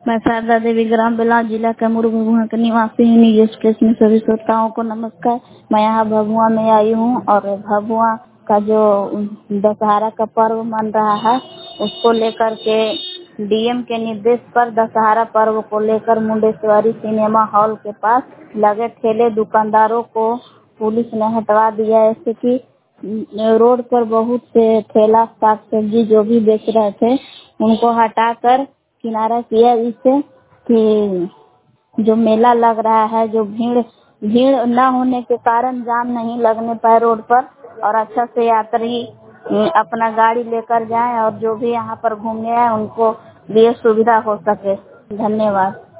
मैं शारदा देवी ग्राम बेलाव जिला कैमूर भभुआ के निवासी हूँ। न्यूज एक्सप्रेस में सभी श्रोताओं को नमस्कार। मैं यहाँ भभुआ में आई हूँ और भभुआ का जो दशहरा का पर्व मन रहा है उसको लेकर के डीएम के निर्देश पर दशहरा पर्व को लेकर मुंडेश्वरी सिनेमा हॉल के पास लगे ठेले दुकानदारों को पुलिस ने हटवा दिया है। ऐसे कि रोड पर बहुत से ठेला साग सब्जी जो भी बेच रहे थे उनको हटाकर किनारा किया, इससे कि जो मेला लग रहा है जो भीड़ न होने के कारण जाम नहीं लगने पाए रोड पर और अच्छा से यात्री अपना गाड़ी लेकर जाएं और जो भी यहाँ पर घूमने आए उनको लिए सुविधा हो सके। धन्यवाद।